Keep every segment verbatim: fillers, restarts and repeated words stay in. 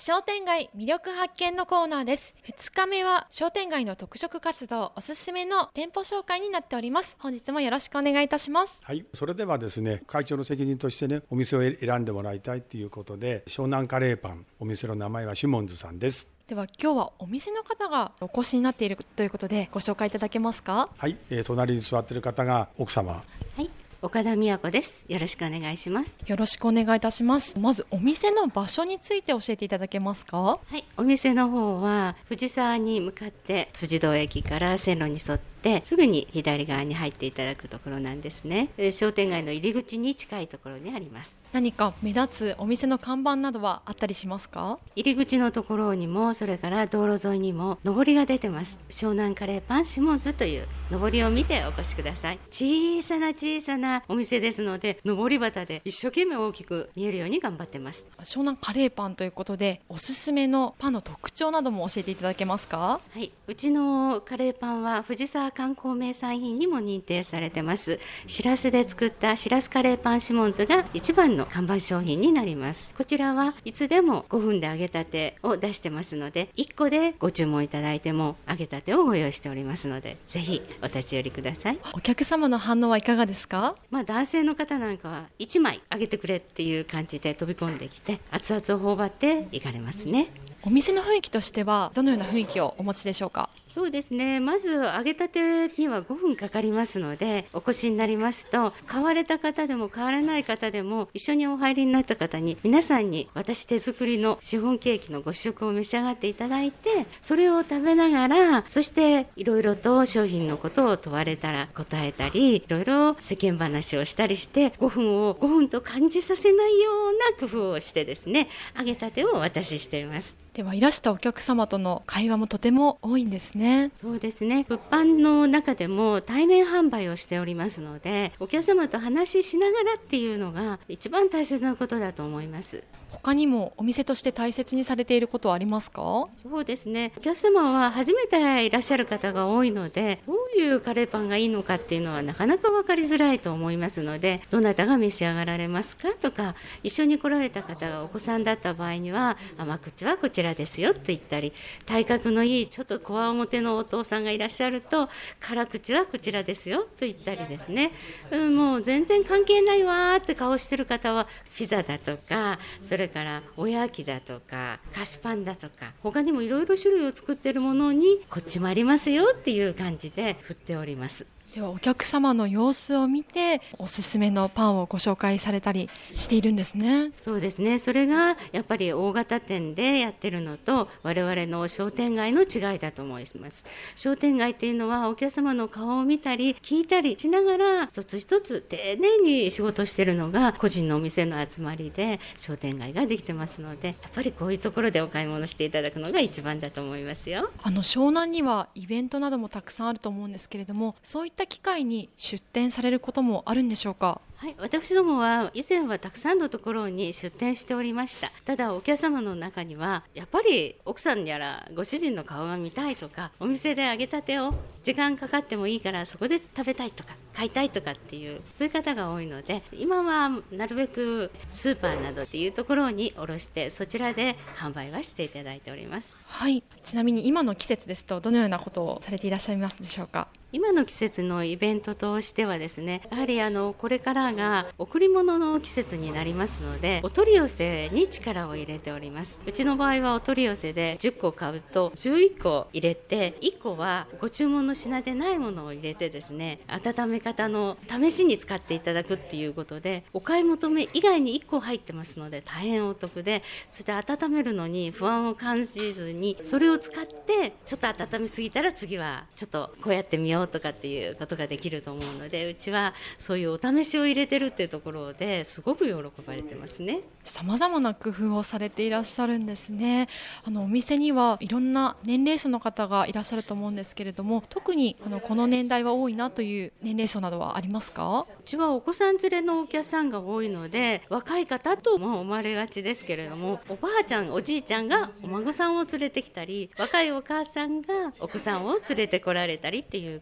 商店街魅力発見のコーナーです。ふつかめは商店街の特色活動おすすめの店舗紹介になっております。本日もよろしくお願いいたします。 はい、それではですね、会長の責任としてね、お店を選んでもらいたいということで、湘南カレーパン、お店の名前はシモンズさんです。 では今日はお店の方がお越しになっているということでご紹介いただけますか？ はい、えー、隣に座っている方が奥様。 はい、岡田美和子です。よろしくお願いします。 よろしくお願いいたします。まずお店の場所について教えていただけますか？ はい、お店の方は藤沢に向かって辻堂駅から線路に沿ってすぐに左側に入っていただくところなんですね。商店街の入り口に近いところにあります。 何か目立つお店の看板などはあったりしますか？ 入り口のところにも、それから道路沿いにも上りが出てます。湘南カレーパンシモンズという上りを見てお越しください。小さな小さなお店ですので、上り旗で一生懸命大きく見えるように頑張ってます。 湘南カレーパンということで、おすすめのパンの特徴なども教えていただけますか？ はい、うちのカレーパンは藤沢観光名産品にも認定されてます。しらすで作ったしらすカレーパンシモンズが一番の看板商品になります。こちらはいつでもごふんで揚げたてを出してますので、いっこでご注文いただいても揚げたてをご用意しておりますので、ぜひお立ち寄りください。 お客様の反応はいかがですか？ まあ、男性の方なんかはいちまい揚げてくれっていう感じで飛び込んできて、熱々を頬張っていかれますね。 お店の雰囲気としてはどのような雰囲気をお持ちでしょうか？ そうですね、まず揚げたてにはごふんかかりますので、お越しになりますと、買われた方でも買われない方でも一緒にお入りになった方に、皆さんに私手作りのシフォンケーキのご試食を召し上がっていただいて、それを食べながら、そしていろいろと商品のことを問われたら答えたり、いろいろ世間話をしたりして、ごふんをごふんと感じさせないような工夫をしてですね、揚げたてをお渡ししています。 ではいらしたお客様との会話もとても多いんですね。 そうですね、物販の中でも対面販売をしておりますので、お客様と話ししながらっていうのが一番大切なことだと思います。 他にもお店として大切にされていることはありますか？ そうですね、お客様は初めていらっしゃる方が多いので、どういうカレーパンがいいのかっていうのはなかなか分かりづらいと思いますので、どなたが召し上がられますかとか、一緒に来られた方がお子さんだった場合には、甘口はこちらですよって言ったり、体格のいいちょっとこわもてのお父さんがいらっしゃると、辛口はこちらですよと言ったりですね、うん、もう全然関係ないわって顔してる方はピザだとか、それからおやきだとか菓子パンだとか、他にもいろいろ種類を作っているものにこっちもありますよっていう感じで振っております。 ではお客様の様子を見ておすすめのパンをご紹介されたりしているんですね。 そうですね、それがやっぱり大型店でやってるのと我々の商店街の違いだと思います。商店街っていうのはお客様の顔を見たり聞いたりしながら一つ一つ丁寧に仕事してるのが個人のお店の集まりで商店街ができてますので、やっぱりこういうところでお買い物していただくのが一番だと思いますよ。 あの湘南にはイベントなどもたくさんあると思うんですけれども、そういった機会に出店されることもあるんでしょうか？ はい、私どもは以前はたくさんのところに出店しておりました。ただお客様の中にはやっぱり奥さんやらご主人の顔が見たいとか、お店で揚げたてを時間かかってもいいからそこで食べたいとか買いたいとかっていう、そういう方が多いので、今はなるべくスーパーなどっていうところに卸してそちらで販売はしていただいております。 はい、ちなみに今の季節ですとどのようなことをされていらっしゃいますでしょうか？ 今の季節のイベントとしてはですね、やはりあのこれからが贈り物の季節になりますので、お取り寄せに力を入れております。うちの場合はお取り寄せでじゅっこ買うとじゅういっこ入れて、いっこはご注文の品でないものを入れてですね、温め方の試しに使っていただくっていうことで、お買い求め以外にいっこ入ってますので大変お得で、そして温めるのに不安を感じずに、それを使ってちょっと温めすぎたら次はちょっとこうやってみようとかっていうことができると思うので、うちはそういうお試しを入れてるっていうところですごく喜ばれてますね。 様々な工夫をされていらっしゃるんですね。あのお店にはいろんな年齢層の方がいらっしゃると思うんですけれども、特にあのこの年代は多いなという年齢層などはありますか？ うちはお子さん連れのお客さんが多いので、若い方とも思われがちですけれども、おばあちゃんおじいちゃんがお孫さんを連れてきたり、若いお母さんがお子さんを連れてこられたりっていう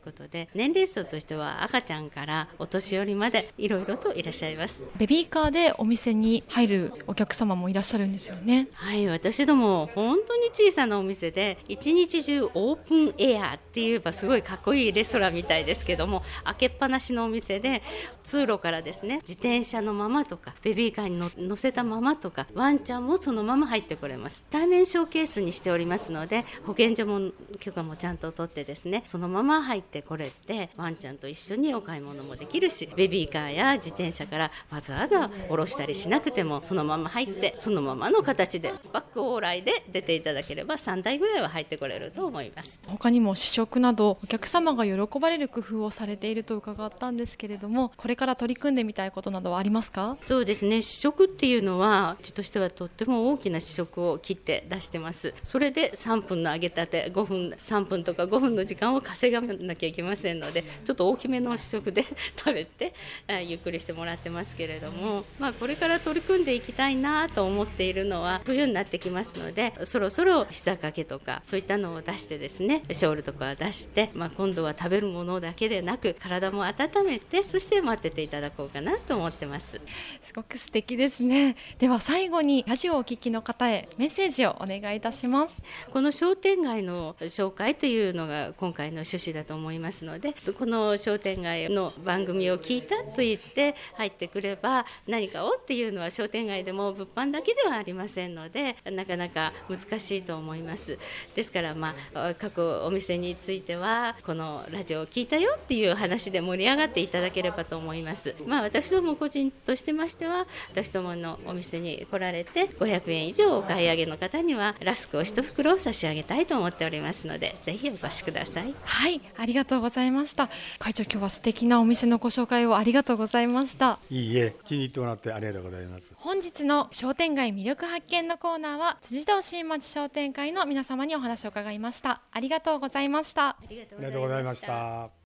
ことで、年齢層としては赤ちゃんからお年寄りまでいろいろといらっしゃいます。 ベビーカーでお店に入るお客様もいらっしゃるんですよね。 はい、私ども本当に小さなお店で一日中オープンエアって言えばすごいかっこいいレストランみたいですけども、開けっぱなしのお店で通路からですね、自転車のままとかベビーカーにの乗せたままとか、ワンちゃんもそのまま入ってこれます。対面ショーケースにしておりますので、保健所も許可もちゃんと取ってですね、そのまま入ってこれて、ワンちゃんと一緒にお買い物もできるし、ベビーカーや自転車からわざわざ下ろしたりしなくても、そのまま入ってそのままの形でバックオーライで出ていただければさんだいぐらいは入ってこれると思います。 他にも試食などお客様が喜ばれる工夫をされていると伺ったんですけれども、これから取り組んでみたいことなどはありますか？ そうですね、試食っていうのはうちとしてはとっても大きな試食を切って出してます。それでさんぷんの揚げたてごふんさんぷんとかごふんの時間を稼がなきゃいけませんので、ちょっと大きめの試食で食べてゆっくりしてもらってますけれども、まあ、これから取り組んでいきたいなと思っているのは、冬になってきますので、そろそろ膝掛けとかそういったのを出してですね、ショールとかを出して、まあ、今度は食べるものだけでなく体も温めて、そして待ってていただこうかなと思ってます。 すごく素敵ですね。では最後にラジオをお聞きの方へメッセージをお願いいたします。 この商店街の紹介というのが今回の趣旨だと思いますので、この商店街の番組を聞いたと言って入ってくれば、何かをっていうのは商店街でも物販だけではありませんので、なかなか難しいと思います。ですから、まあ、各お店についてはこのラジオを聞いたよっていう話で盛り上がっていただければと思います。まあ、私ども個人としてましては、私どものお店に来られてごひゃくえん以上お買い上げの方にはラスクを一袋を差し上げたいと思っておりますので、ぜひお越しください。 はい、ありがとうございました。会長、今日は素敵なお店のご紹介をありがとうございました。 いいえ、気に入ってもらってありがとうございます。 本日の商店街魅力発見のコーナーは辻堂新町商店会の皆様にお話を伺いました。ありがとうございました。 ありがとうございました。